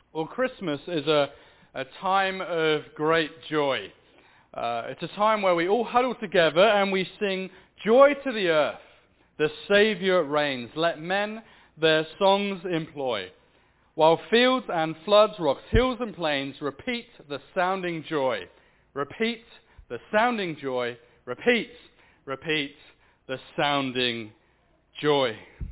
Well, Christmas is a time of great joy. It's a time where we all huddle together and we sing, "Joy to the earth, the Saviour reigns. Let men their songs employ. While fields and floods, rocks, hills and plains, repeat the sounding joy. Repeat the sounding joy. Repeat, repeat the sounding joy."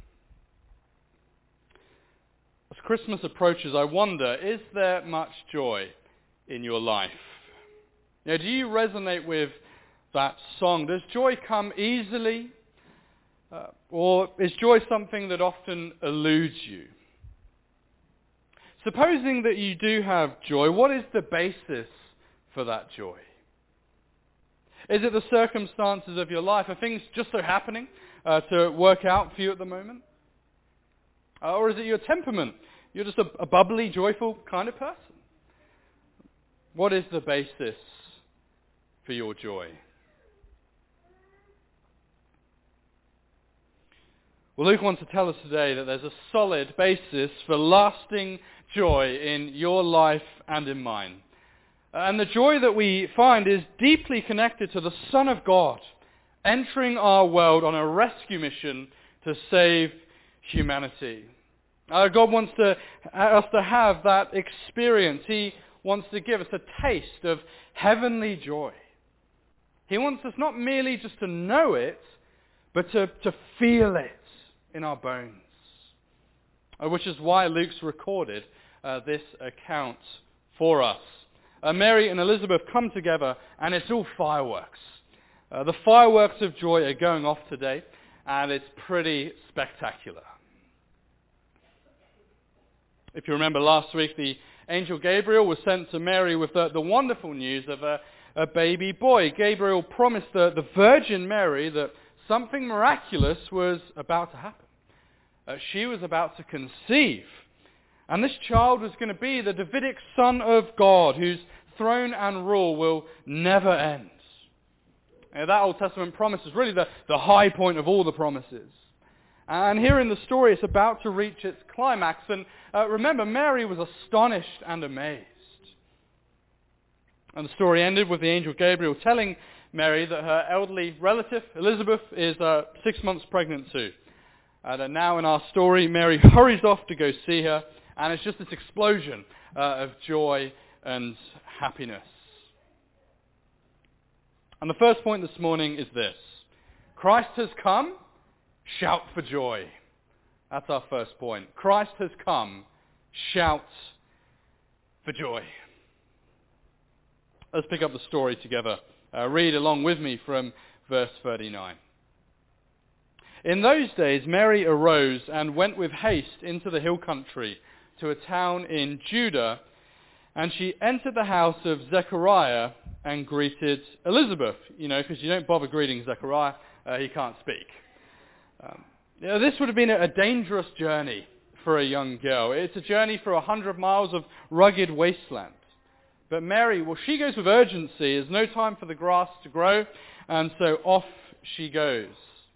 As Christmas approaches, I wonder, is there much joy in your life? Do you resonate with that song? Does joy come easily? Or is joy something that often eludes you? Supposing that you do have joy, what is the basis for that joy? Is it the circumstances of your life? Are things just so happening to work out for you at the moment? Or is it your temperament? You're just a bubbly, joyful kind of person. What is the basis for your joy? Well, Luke wants to tell us today that there's a solid basis for lasting joy in your life and in mine. And the joy that we find is deeply connected to the Son of God entering our world on a rescue mission to save humanity. God wants us to have that experience. He wants to give us a taste of heavenly joy. He wants us not merely just to know it, but to feel it in our bones. Which is why Luke's recorded this account for us. Mary and Elizabeth come together and it's all fireworks. The fireworks of joy are going off today and it's pretty spectacular. If you remember last week, the angel Gabriel was sent to Mary with the wonderful news of a baby boy. Gabriel promised the Virgin Mary that something miraculous was about to happen. She was about to conceive. And this child was going to be the Davidic Son of God, whose throne and rule will never end. That Old Testament promise is really the high point of all the promises. And here in the story, it's about to reach its climax. And remember, Mary was astonished and amazed. And the story ended with the angel Gabriel telling Mary that her elderly relative, Elizabeth, is 6 months pregnant too. And now in our story, Mary hurries off to go see her. And it's just this explosion of joy and happiness. And the first point this morning is this: Christ has come. Shout for joy. That's our first point. Christ has come. Shout for joy. Let's pick up the story together. Read along with me from verse 39. In those days, Mary arose and went with haste into the hill country to a town in Judah, and she entered the house of Zechariah and greeted Elizabeth. Because you don't bother greeting Zechariah, he can't speak. This would have been a dangerous journey for a young girl. It's a journey for 100 miles of rugged wasteland. But Mary, she goes with urgency. There's no time for the grass to grow, and so off she goes.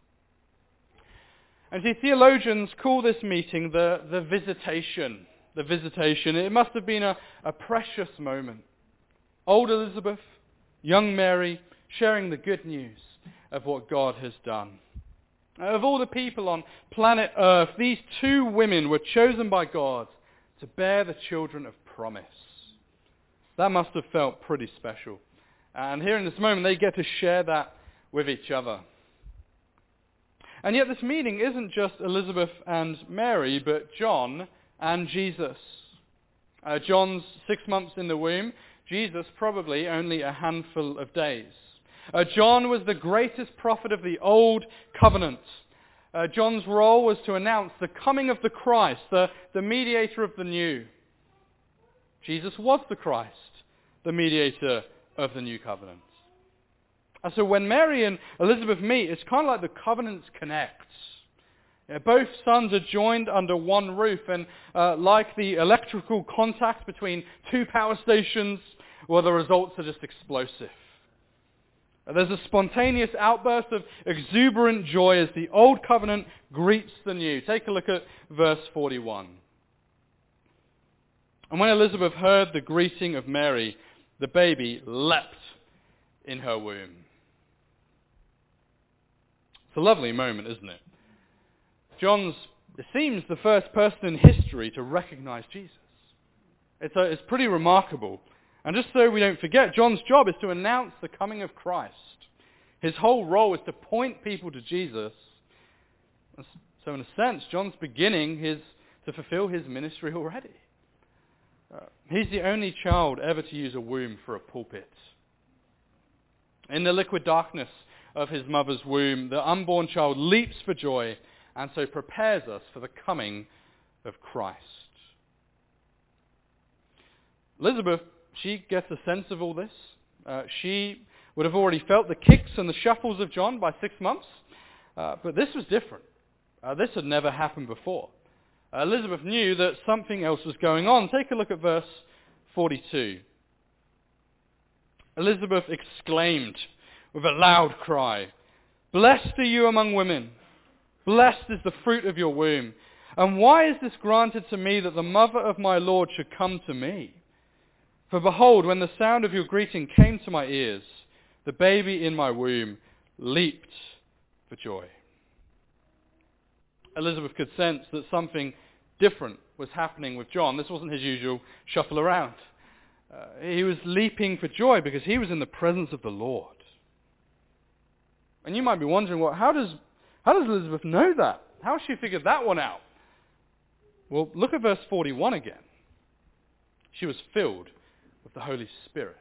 And theologians call this meeting the visitation. The visitation. It must have been a precious moment. Old Elizabeth, young Mary, sharing the good news of what God has done. Of all the people on planet Earth, these two women were chosen by God to bear the children of promise. That must have felt pretty special. And here in this moment, they get to share that with each other. And yet this meeting isn't just Elizabeth and Mary, but John and Jesus. John's 6 months in the womb, Jesus probably only a handful of days. John was the greatest prophet of the Old Covenant. John's role was to announce the coming of the Christ, the mediator of the New. Jesus was the Christ, the mediator of the New Covenant. And so when Mary and Elizabeth meet, it's kind of like the covenants connect. Both sons are joined under one roof, and like the electrical contact between two power stations, well, the results are just explosive. There's a spontaneous outburst of exuberant joy as the old covenant greets the new. Take a look at verse 41. And when Elizabeth heard the greeting of Mary, the baby leapt in her womb. It's a lovely moment, isn't it? John's, it seems, the first person in history to recognize Jesus. It's pretty remarkable. And just so we don't forget, John's job is to announce the coming of Christ. His whole role is to point people to Jesus. So in a sense, John's beginning to fulfill his ministry already. He's the only child ever to use a womb for a pulpit. In the liquid darkness of his mother's womb, the unborn child leaps for joy and so prepares us for the coming of Christ. Elizabeth, she gets a sense of all this. She would have already felt the kicks and the shuffles of John by 6 months. But this was different. This had never happened before. Elizabeth knew that something else was going on. Take a look at verse 42. Elizabeth exclaimed with a loud cry, "Blessed are you among women. Blessed is the fruit of your womb. And why is this granted to me that the mother of my Lord should come to me? For behold, when the sound of your greeting came to my ears, the baby in my womb leaped for joy." Elizabeth could sense that something different was happening with John. This wasn't his usual shuffle around. He was leaping for joy because he was in the presence of the Lord. And you might be wondering, well, how does Elizabeth know that? How has she figured that one out? Well, look at verse 41 again. She was filled with the Holy Spirit.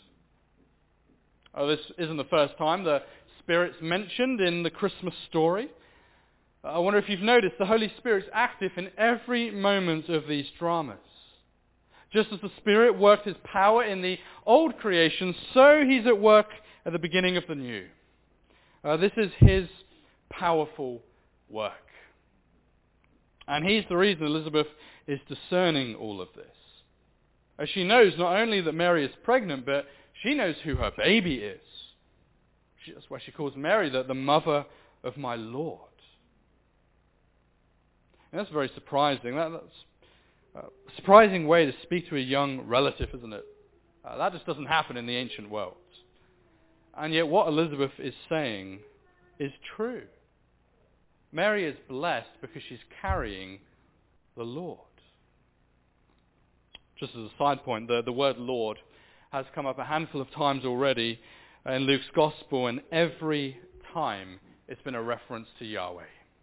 Oh, this isn't the first time the Spirit's mentioned in the Christmas story. I wonder if you've noticed the Holy Spirit's active in every moment of these dramas. Just as the Spirit worked his power in the old creation, so he's at work at the beginning of the new. This is his powerful work. And he's the reason Elizabeth is discerning all of this. As she knows not only that Mary is pregnant, but she knows who her baby is. That's why she calls Mary the mother of my Lord. And that's very surprising. That's a surprising way to speak to a young relative, isn't it? That just doesn't happen in the ancient world. And yet what Elizabeth is saying is true. Mary is blessed because she's carrying the Lord. Just as a side point, the word Lord has come up a handful of times already in Luke's Gospel, and every time it's been a reference to Yahweh.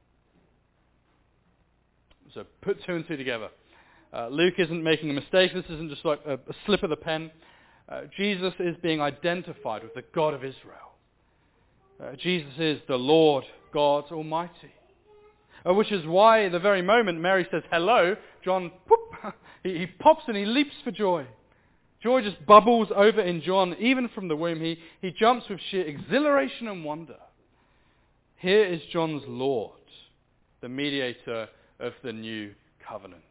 So put two and two together. Luke isn't making a mistake. This isn't just like a slip of the pen. Jesus is being identified with the God of Israel. Jesus is the Lord God Almighty. Which is why the very moment Mary says hello, John, whoop, he pops and he leaps for joy. Joy just bubbles over in John, even from the womb. He jumps with sheer exhilaration and wonder. Here is John's Lord, the mediator of the new covenant.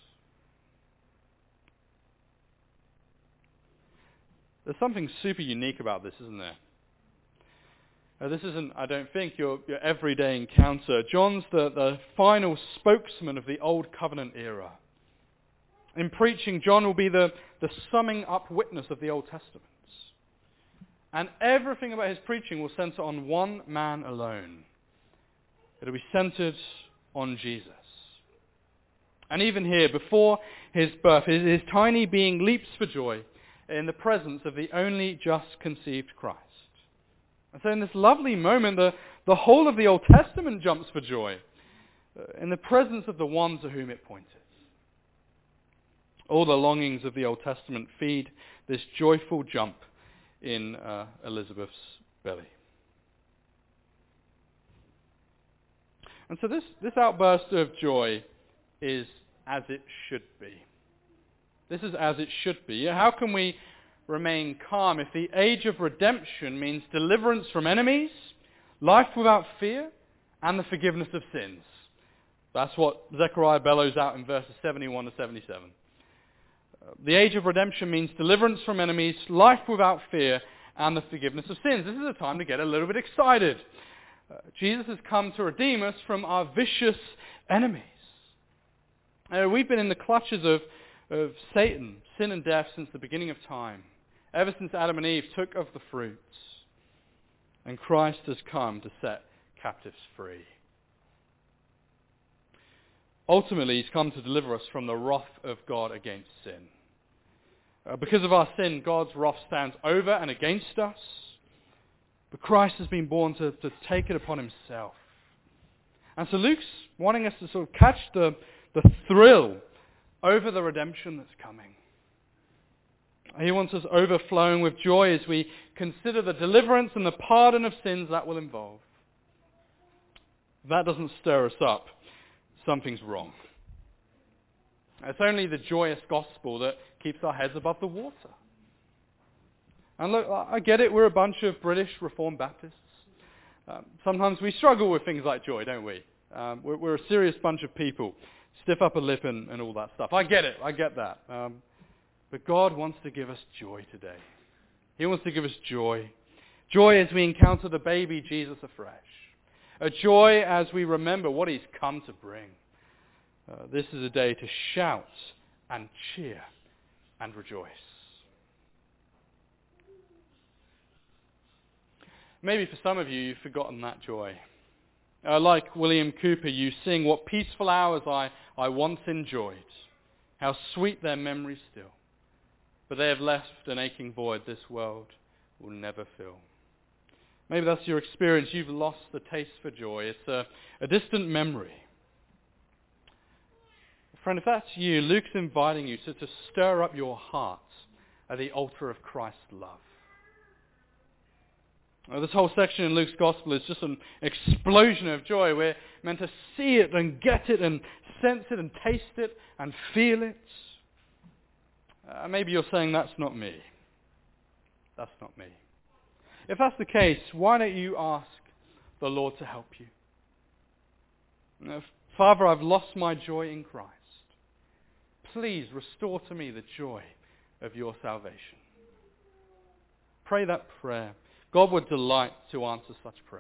There's something super unique about this, isn't there? This isn't, I don't think, your everyday encounter. John's the final spokesman of the Old Covenant era. In preaching, John will be the summing up witness of the Old Testament. And everything about his preaching will center on one man alone. It'll be centered on Jesus. And even here, before his birth, his tiny being leaps for joy in the presence of the only just conceived Christ. And so in this lovely moment, the whole of the Old Testament jumps for joy in the presence of the one to whom it pointed. All the longings of the Old Testament feed this joyful jump in Elizabeth's belly. And so this outburst of joy is as it should be. This is as it should be. How can we remain calm if the age of redemption means deliverance from enemies, life without fear, and the forgiveness of sins? That's what Zechariah bellows out in verses 71 to 77. The age of redemption means deliverance from enemies, life without fear, and the forgiveness of sins. This is a time to get a little bit excited. Jesus has come to redeem us from our vicious enemies. We've been in the clutches of of Satan, sin and death since the beginning of time, ever since Adam and Eve took of the fruits. And Christ has come to set captives free. Ultimately, he's come to deliver us from the wrath of God against sin. Because of our sin, God's wrath stands over and against us. But Christ has been born to take it upon himself. And so Luke's wanting us to sort of catch the thrill over the redemption that's coming. He wants us overflowing with joy as we consider the deliverance and the pardon of sins that will involve. If that doesn't stir us up, something's wrong. It's only the joyous gospel that keeps our heads above the water. And look, I get it, we're a bunch of British Reformed Baptists. Sometimes we struggle with things like joy, don't we? We're a serious bunch of people. Stiff upper lip and all that stuff. I get it, I get that. But God wants to give us joy today. He wants to give us joy. Joy as we encounter the baby Jesus afresh. A joy as we remember what he's come to bring. This is a day to shout and cheer and rejoice. Maybe for some of you, you've forgotten that joy. Like William Cooper, you sing, "What peaceful hours I once enjoyed. How sweet their memories still. But they have left an aching void this world will never fill." Maybe that's your experience. You've lost the taste for joy. It's a distant memory. Friend, if that's you, Luke's inviting you to stir up your heart at the altar of Christ's love. This whole section in Luke's Gospel is just an explosion of joy. We're meant to see it and get it and sense it and taste it and feel it. Maybe you're saying, that's not me. That's not me. If that's the case, why don't you ask the Lord to help you? Father, I've lost my joy in Christ. Please restore to me the joy of your salvation. Pray that prayer. God would delight to answer such prayers.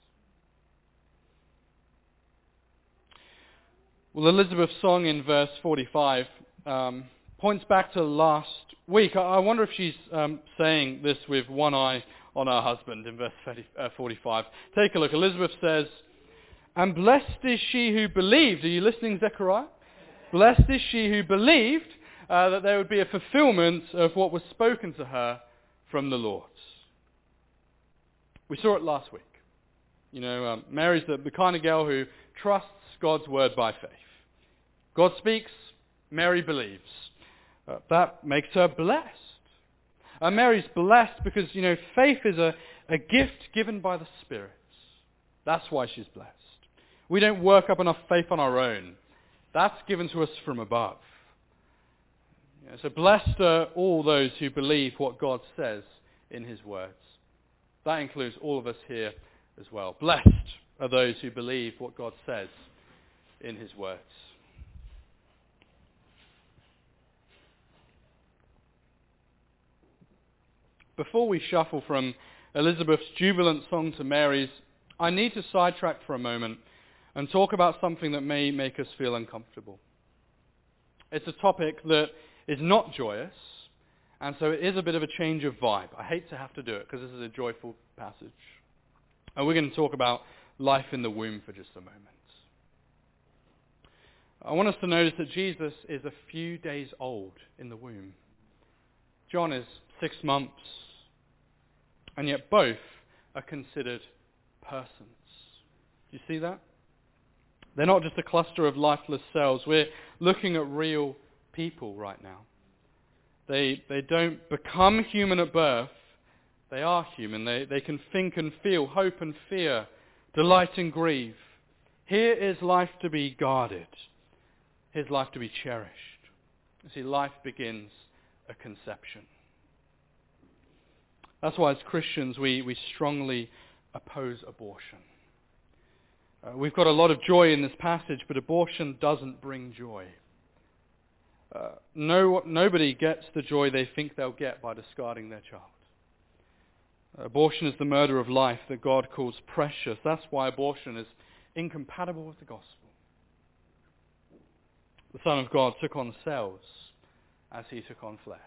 Well, Elizabeth's song in verse 45 points back to last week. I wonder if she's saying this with one eye on her husband in verse 45. Take a look. Elizabeth says, "And blessed is she who believed." Are you listening, Zechariah? "Blessed is she who believed that there would be a fulfillment of what was spoken to her from the Lord." We saw it last week. You know, Mary's the kind of girl who trusts God's word by faith. God speaks, Mary believes. That makes her blessed. Mary's blessed because, you know, faith is a gift given by the Spirit. That's why she's blessed. We don't work up enough faith on our own. That's given to us from above. So blessed are all those who believe what God says in his words. That includes all of us here as well. Blessed are those who believe what God says in his words. Before we shuffle from Elizabeth's jubilant song to Mary's, I need to sidetrack for a moment and talk about something that may make us feel uncomfortable. It's a topic that is not joyous, and so it is a bit of a change of vibe. I hate to have to do it because this is a joyful passage. And we're going to talk about life in the womb for just a moment. I want us to notice that Jesus is a few days old in the womb. John is 6 months, and yet both are considered persons. Do you see that? They're not just a cluster of lifeless cells. We're looking at real people right now. They don't become human at birth. They are human. They can think and feel, hope and fear, delight and grieve. Here is life to be guarded. Here's life to be cherished. You see, life begins at conception. That's why as Christians we strongly oppose abortion. We've got a lot of joy in this passage, but abortion doesn't bring joy. Nobody gets the joy they think they'll get by discarding their child. Abortion is the murder of life that God calls precious. That's why abortion is incompatible with the gospel. The Son of God took on cells as he took on flesh.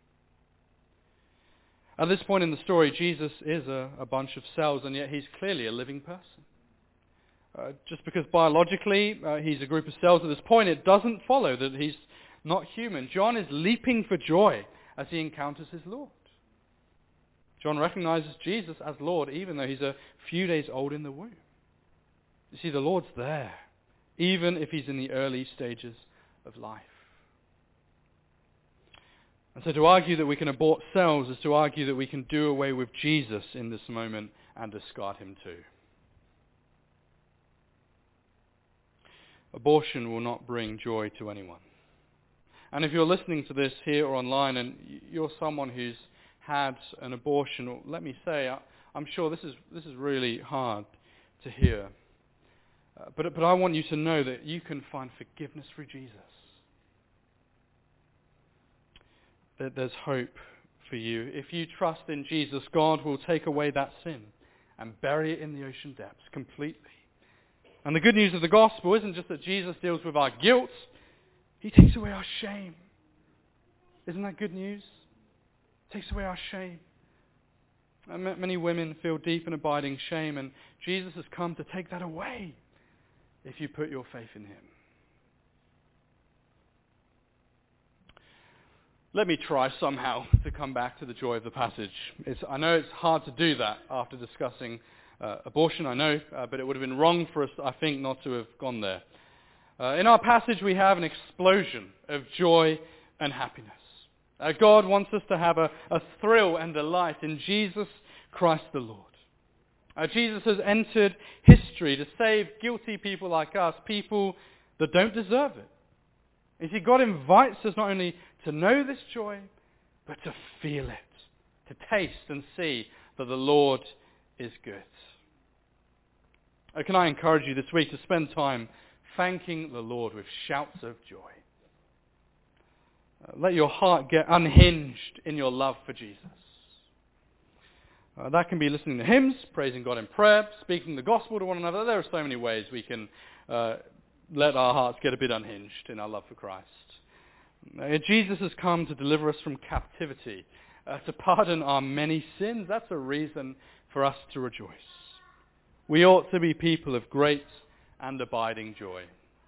At this point in the story, Jesus is a bunch of cells, and yet he's clearly a living person. Just because biologically he's a group of cells at this point, it doesn't follow that he's not human. John is leaping for joy as he encounters his Lord. John recognizes Jesus as Lord even though he's a few days old in the womb. You see, the Lord's there, even if he's in the early stages of life. And so to argue that we can abort cells is to argue that we can do away with Jesus in this moment and discard him too. Abortion will not bring joy to anyone. And if you're listening to this here or online and you're someone who's had an abortion, or let me say, I'm sure this is really hard to hear. But I want you to know that you can find forgiveness through Jesus. That there's hope for you. If you trust in Jesus, God will take away that sin and bury it in the ocean depths completely. And the good news of the gospel isn't just that Jesus deals with our guilt, he takes away our shame. Isn't that good news? Takes away our shame. And many women feel deep and abiding shame, and Jesus has come to take that away if you put your faith in him. Let me try somehow to come back to the joy of the passage. I know it's hard to do that after discussing abortion, I know, but it would have been wrong for us, I think, not to have gone there. In our passage we have an explosion of joy and happiness. God wants us to have a thrill and delight in Jesus Christ the Lord. Jesus has entered history to save guilty people like us, people that don't deserve it. You see, God invites us not only to know this joy, but to feel it, to taste and see that the Lord is good. Can I encourage you this week to spend time thanking the Lord with shouts of joy? Let your heart get unhinged in your love for Jesus. That can be listening to hymns, praising God in prayer, speaking the gospel to one another. There are so many ways we can let our hearts get a bit unhinged in our love for Christ. Jesus has come to deliver us from captivity, to pardon our many sins. That's a reason for us to rejoice. We ought to be people of great and abiding joy.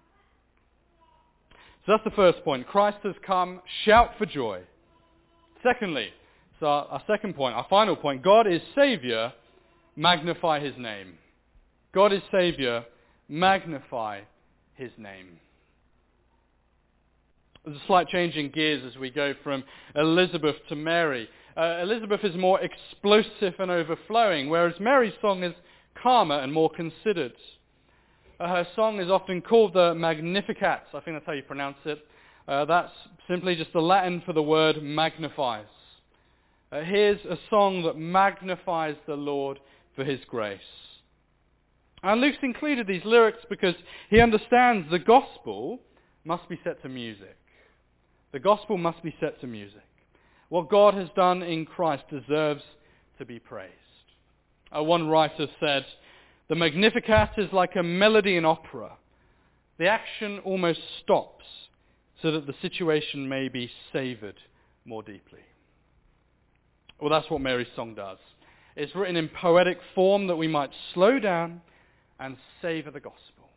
So that's the first point. Christ has come. Shout for joy. Secondly, so our second point, our final point, God is Saviour. Magnify his name. God is Saviour. Magnify his name. There's a slight change in gears as we go from Elizabeth to Mary. Elizabeth is more explosive and overflowing, whereas Mary's song is calmer and more considered. Her song is often called the Magnificat. I think that's how you pronounce it. That's simply just the Latin for the word magnifies. Here's a song that magnifies the Lord for his grace. And Luke's included these lyrics because he understands the gospel must be set to music. The gospel must be set to music. What God has done in Christ deserves to be praised. One writer said, "The Magnificat is like a melody in opera. The action almost stops so that the situation may be savoured more deeply." Well, that's what Mary's song does. It's written in poetic form that we might slow down and savour the gospel.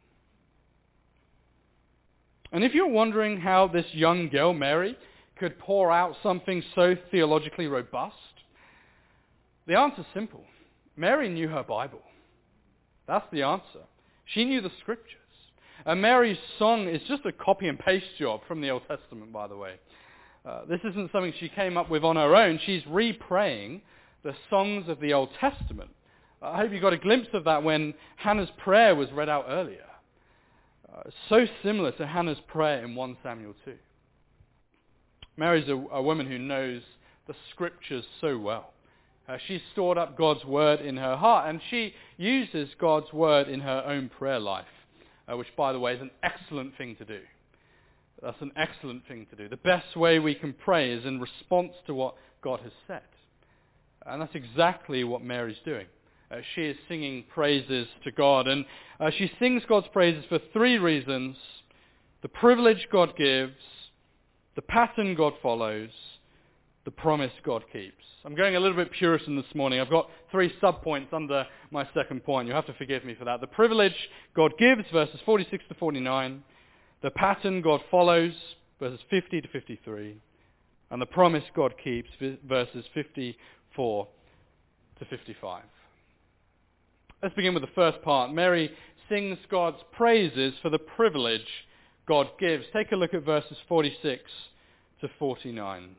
And if you're wondering how this young girl, Mary, could pour out something so theologically robust, the answer's simple. Mary knew her Bible. That's the answer. She knew the scriptures. And Mary's song is just a copy and paste job from the Old Testament, by the way. This isn't something she came up with on her own. She's re-praying the songs of the Old Testament. I hope you got a glimpse of that when Hannah's prayer was read out earlier. So similar to Hannah's prayer in 1 Samuel 2. Mary's a woman who knows the scriptures so well. She's stored up God's word in her heart, and she uses God's word in her own prayer life, which, by the way, is an excellent thing to do. That's an excellent thing to do. The best way we can pray is in response to what God has said. And that's exactly what Mary's doing. She is singing praises to God, and she sings God's praises for three reasons: the privilege God gives, the pattern God follows, the promise God keeps. I'm going a little bit Puritan this morning. I've got 3 sub-points under my second point. You'll have to forgive me for that. The privilege God gives, verses 46 to 49. The pattern God follows, verses 50 to 53. And the promise God keeps, verses 54 to 55. Let's begin with the first part. Mary sings God's praises for the privilege God gives. Take a look at verses 46 to 49.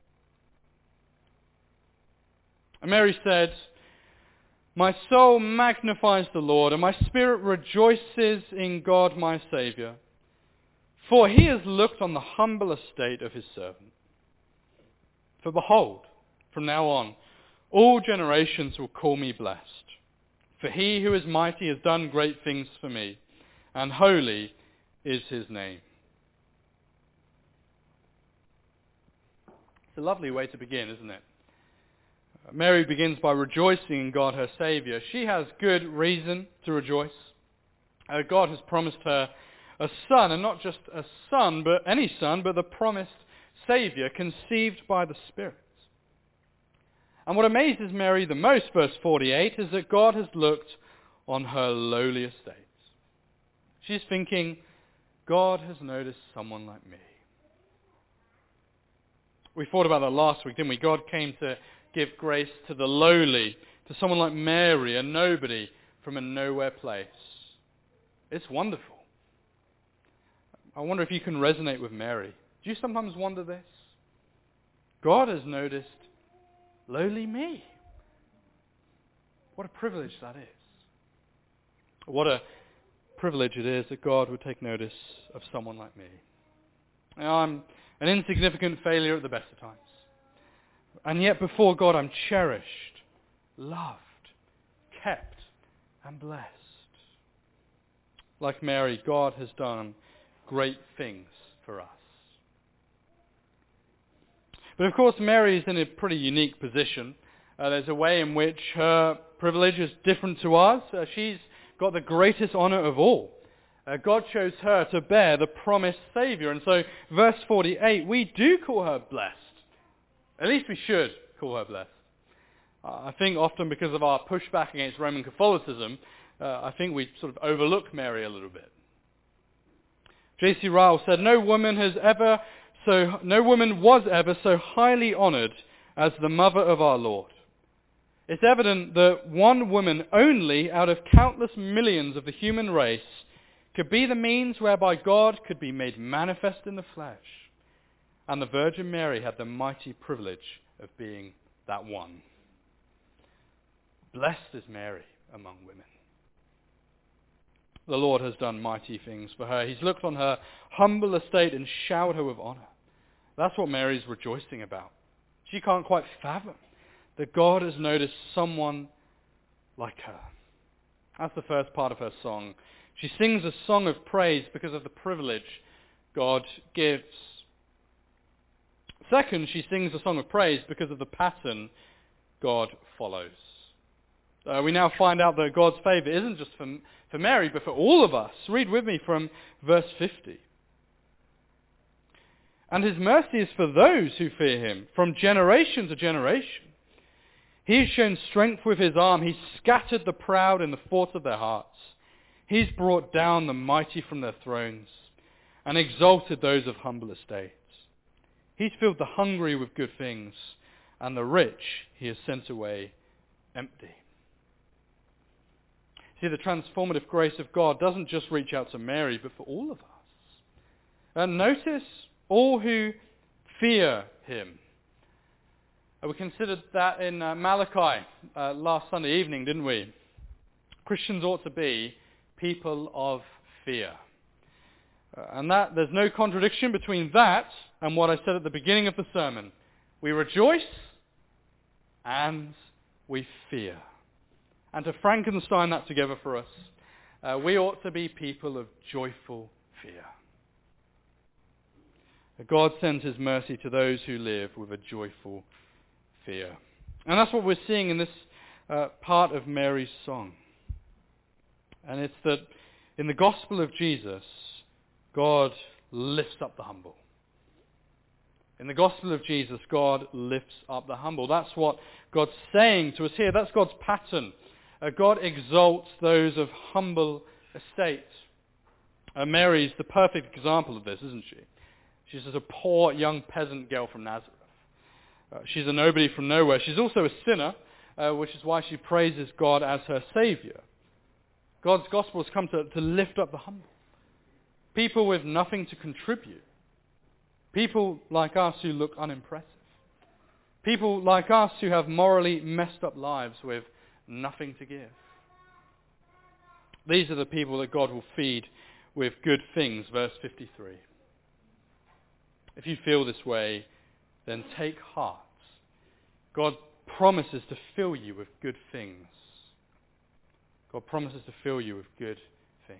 And Mary said, "My soul magnifies the Lord, and my spirit rejoices in God my Saviour. For he has looked on the humble estate of his servant. For behold, from now on, all generations will call me blessed. For he who is mighty has done great things for me, and holy is his name." It's a lovely way to begin, isn't it? Mary begins by rejoicing in God her Saviour. She has good reason to rejoice. God has promised her a son, and not just a son, but any son, but the promised Saviour conceived by the Spirit. And what amazes Mary the most, verse 48, is that God has looked on her lowly estate. She's thinking, God has noticed someone like me. We thought about that last week, didn't we? God came to give grace to the lowly, to someone like Mary, a nobody from a nowhere place. It's wonderful. I wonder if you can resonate with Mary. Do you sometimes wonder this? God has noticed lowly me. What a privilege that is. What a privilege it is that God would take notice of someone like me. Now, I'm an insignificant failure at the best of times. And yet before God I'm cherished, loved, kept, and blessed. Like Mary, God has done great things for us. But of course Mary is in a pretty unique position. There's a way in which her privilege is different to ours. She's got the greatest honor of all. God chose her to bear the promised Saviour. And so verse 48, we do call her blessed. At least we should call her blessed. I think often because of our pushback against Roman Catholicism, I think we sort of overlook Mary a little bit. J.C. Ryle said, no woman was ever so highly honoured as the mother of our Lord. It's evident that one woman only out of countless millions of the human race could be the means whereby God could be made manifest in the flesh. And the Virgin Mary had the mighty privilege of being that one. Blessed is Mary among women. The Lord has done mighty things for her. He's looked on her humble estate and showered her with honor. That's what Mary's rejoicing about. She can't quite fathom that God has noticed someone like her. That's the first part of her song. She sings a song of praise because of the privilege God gives. Second, she sings a song of praise because of the pattern God follows. We now find out that God's favour isn't just for Mary, but for all of us. Read with me from verse 50. And his mercy is for those who fear him, from generation to generation. He has shown strength with his arm. He's scattered the proud in the thoughts of their hearts. He's brought down the mighty from their thrones and exalted those of humble estates. He's filled the hungry with good things, and the rich he has sent away empty. See, the transformative grace of God doesn't just reach out to Mary, but for all of us. And notice all who fear him. We considered that in Malachi last Sunday evening, didn't we? Christians ought to be people of fear. And that there's no contradiction between that and what I said at the beginning of the sermon. We rejoice and we fear. And to Frankenstein that together for us, we ought to be people of joyful fear. God sends his mercy to those who live with a joyful fear. And that's what we're seeing in this part of Mary's song. And it's that in the gospel of Jesus, God lifts up the humble. In the gospel of Jesus, God lifts up the humble. That's what God's saying to us here. That's God's pattern. God exalts those of humble estate. Mary's the perfect example of this, isn't she? She's just a poor young peasant girl from Nazareth. She's a nobody from nowhere. She's also a sinner, which is why she praises God as her Saviour. God's gospel has come to lift up the humble. People with nothing to contribute. People like us who look unimpressive. People like us who have morally messed up lives with nothing to give. These are the people that God will feed with good things, verse 53. If you feel this way, then take heart. God promises to fill you with good things. God promises to fill you with good things.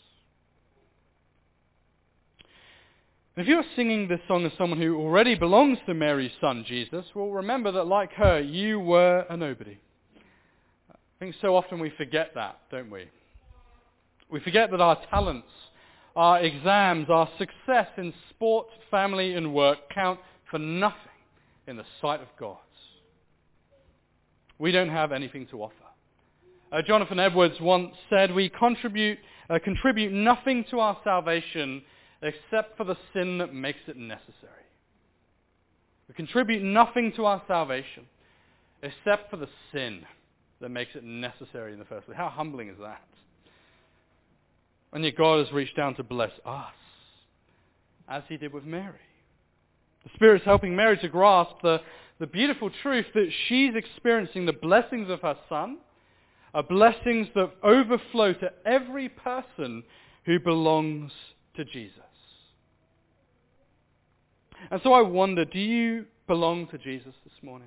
If you're singing this song as someone who already belongs to Mary's son, Jesus, well, remember that like her, you were a nobody. I think so often we forget that, don't we? We forget that our talents, our exams, our success in sport, family and work count for nothing in the sight of God. We don't have anything to offer. Jonathan Edwards once said, we contribute nothing to our salvation except for the sin that makes it necessary. We contribute nothing to our salvation except for the sin that makes it necessary in the first place. How humbling is that? And yet God has reached down to bless us, as he did with Mary. The Spirit's helping Mary to grasp the beautiful truth that she's experiencing the blessings of her Son, are blessings that overflow to every person who belongs to Jesus. And so I wonder, do you belong to Jesus this morning?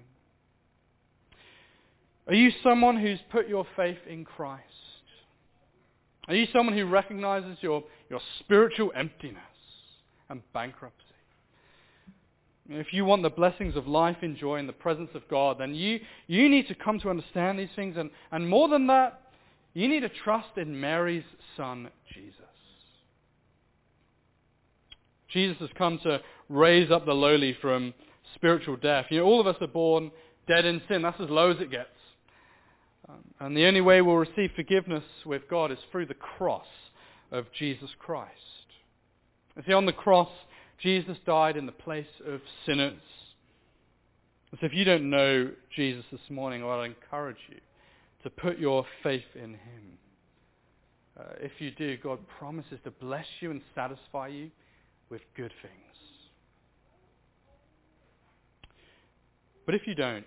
Are you someone who's put your faith in Christ? Are you someone who recognizes your spiritual emptiness and bankruptcy? If you want the blessings of life and joy in the presence of God, then you need to come to understand these things. And more than that, you need to trust in Mary's son, Jesus. Jesus has come to raise up the lowly from spiritual death. All of us are born dead in sin. That's as low as it gets. And the only way we'll receive forgiveness with God is through the cross of Jesus Christ. You see, on the cross, Jesus died in the place of sinners. So if you don't know Jesus this morning, I would encourage you to put your faith in him. If you do, God promises to bless you and satisfy you with good things. But if you don't,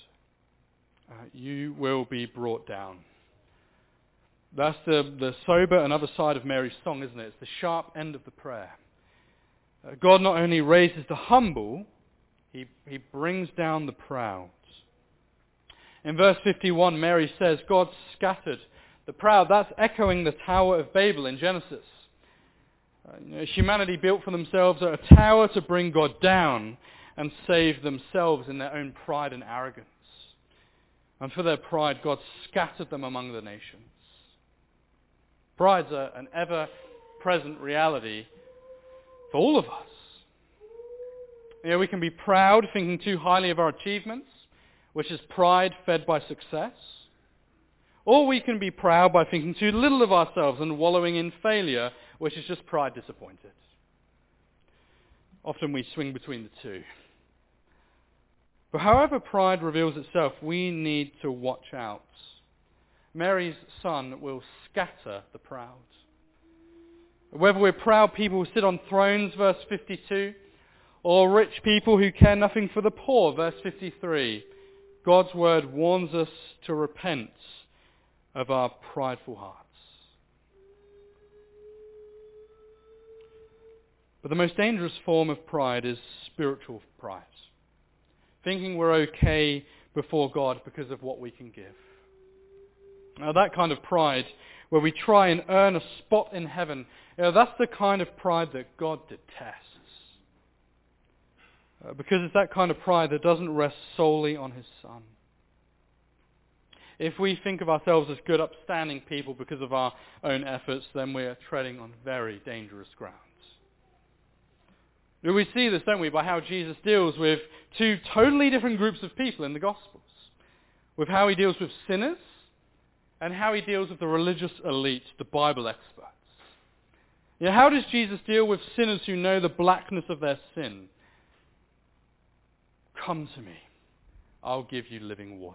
you will be brought down. That's the sober and other side of Mary's song, isn't it? It's the sharp end of the prayer. God not only raises the humble, he brings down the proud. In verse 51, Mary says, God scattered the proud. That's echoing the Tower of Babel in Genesis. Humanity built for themselves a tower to bring God down and save themselves in their own pride and arrogance. And for their pride, God scattered them among the nations. Pride's an ever-present reality for all of us. We can be proud, thinking too highly of our achievements, which is pride fed by success. Or we can be proud by thinking too little of ourselves and wallowing in failure, which is just pride disappointed. Often we swing between the two. But however pride reveals itself, we need to watch out. Mary's son will scatter the proud. Whether we're proud people who sit on thrones, verse 52, or rich people who care nothing for the poor, verse 53, God's word warns us to repent of our prideful hearts. But the most dangerous form of pride is spiritual pride. Thinking we're okay before God because of what we can give. Now that kind of pride, where we try and earn a spot in heaven, that's the kind of pride that God detests. Because it's that kind of pride that doesn't rest solely on his Son. If we think of ourselves as good, upstanding people because of our own efforts, then we're treading on very dangerous grounds. We see this, don't we, by how Jesus deals with two totally different groups of people in the Gospels. With how he deals with sinners and how he deals with the religious elite, the Bible experts. How does Jesus deal with sinners who know the blackness of their sin? Come to me, I'll give you living water.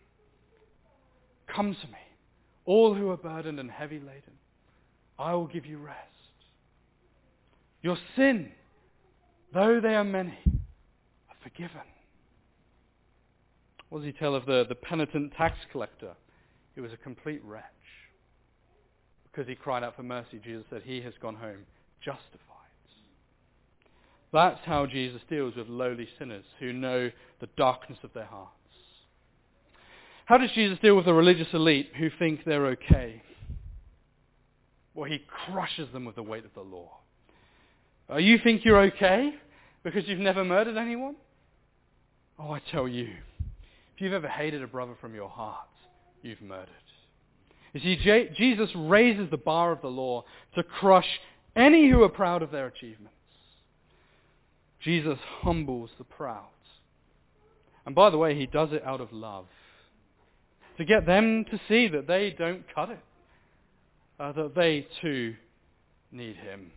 Come to me, all who are burdened and heavy laden, I will give you rest. Your sin, though they are many, are forgiven. What does he tell of the penitent tax collector? He was a complete wretch. Because he cried out for mercy, Jesus said he has gone home justified. That's how Jesus deals with lowly sinners who know the darkness of their hearts. How does Jesus deal with the religious elite who think they're okay? Well, he crushes them with the weight of the law. You think you're okay because you've never murdered anyone? Oh, I tell you, if you've ever hated a brother from your heart, you've murdered. You see, Jesus raises the bar of the law to crush any who are proud of their achievements. Jesus humbles the proud. And by the way, he does it out of love. To get them to see that they don't cut it. That they too need him.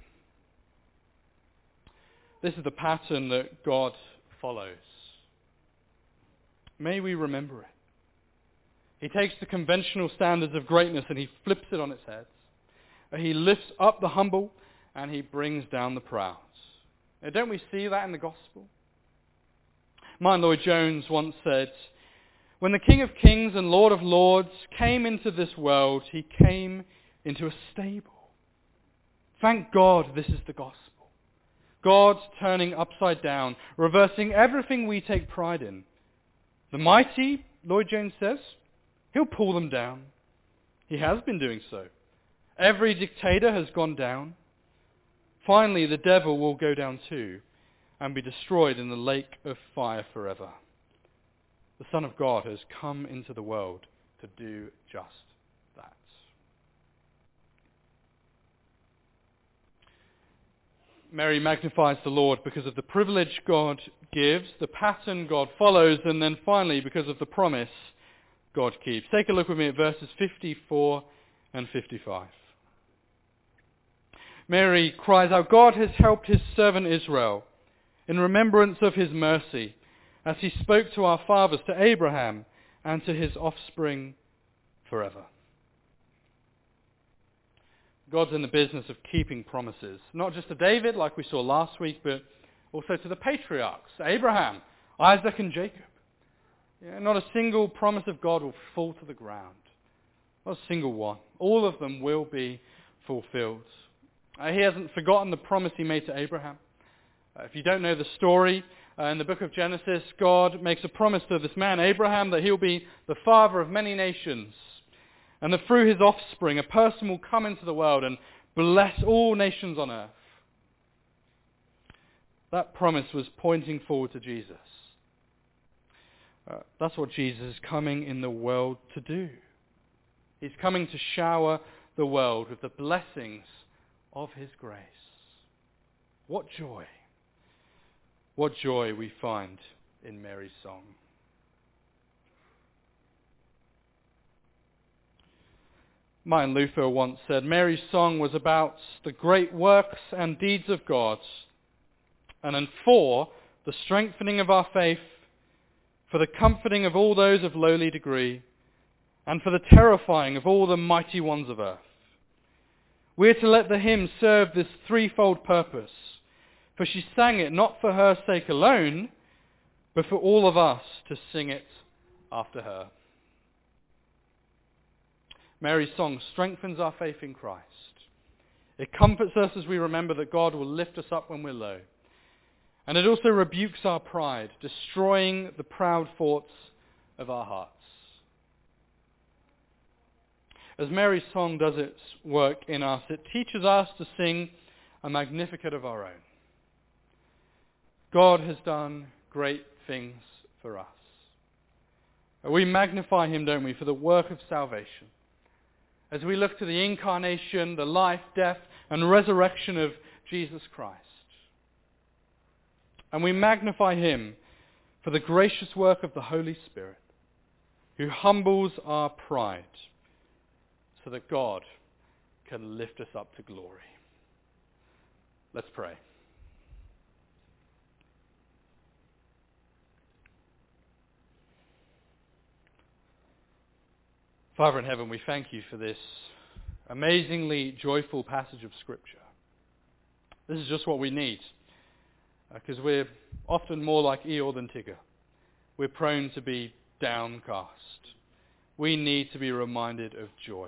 This is the pattern that God follows. May we remember it. He takes the conventional standards of greatness and he flips it on its head. He lifts up the humble and he brings down the proud. Now, don't we see that in the gospel? Martin Lloyd-Jones once said, "When the King of Kings and Lord of Lords came into this world, he came into a stable. Thank God this is the gospel. God turning upside down, reversing everything we take pride in. The mighty," Lloyd-Jones says, "he'll pull them down. He has been doing so. Every dictator has gone down. Finally, the devil will go down too and be destroyed in the lake of fire forever. The Son of God has come into the world to do just that." Mary magnifies the Lord because of the privilege God gives, the pattern God follows, and then finally because of the promise God keeps. Take a look with me at verses 54 and 55. Mary cries out, "God has helped his servant Israel in remembrance of his mercy, as he spoke to our fathers, to Abraham, and to his offspring forever." God's in the business of keeping promises, not just to David, like we saw last week, but also to the patriarchs, Abraham, Isaac, and Jacob. Not a single promise of God will fall to the ground. Not a single one. All of them will be fulfilled. He hasn't forgotten the promise he made to Abraham. If you don't know the story, in the book of Genesis, God makes a promise to this man, Abraham, that he'll be the father of many nations. And that through his offspring, a person will come into the world and bless all nations on earth. That promise was pointing forward to Jesus. That's what Jesus is coming in the world to do. He's coming to shower the world with the blessings of his grace. What joy! What joy we find in Mary's song. Martin Luther once said, Mary's song was about the great works and deeds of God, and then for the strengthening of our faith, for the comforting of all those of lowly degree, and for the terrifying of all the mighty ones of earth. We are to let the hymn serve this threefold purpose, for she sang it not for her sake alone, but for all of us to sing it after her. Mary's song strengthens our faith in Christ. It comforts us as we remember that God will lift us up when we're low. And it also rebukes our pride, destroying the proud thoughts of our hearts. As Mary's song does its work in us, it teaches us to sing a Magnificat of our own. God has done great things for us. We magnify him, don't we, for the work of salvation. As we look to the incarnation, the life, death, and resurrection of Jesus Christ. And we magnify him for the gracious work of the Holy Spirit, who humbles our pride so that God can lift us up to glory. Let's pray. Father in heaven, we thank you for this amazingly joyful passage of Scripture. This is just what we need, because we're often more like Eeyore than Tigger. We're prone to be downcast. We need to be reminded of joy.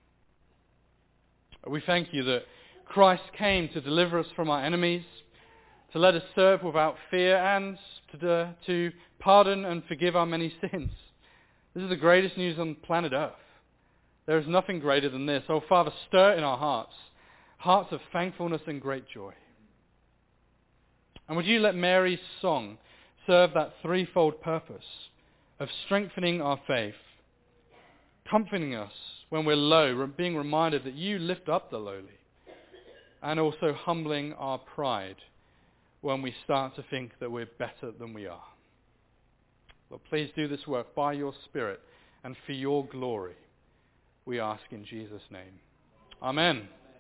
We thank you that Christ came to deliver us from our enemies, to let us serve without fear, and to pardon and forgive our many sins. This is the greatest news on planet Earth. There is nothing greater than this. Oh, Father, stir in our hearts, hearts of thankfulness and great joy. And would you let Mary's song serve that threefold purpose of strengthening our faith, comforting us when we're low, being reminded that you lift up the lowly, and also humbling our pride when we start to think that we're better than we are. Lord, please do this work by your Spirit and for your glory, we ask in Jesus' name. Amen.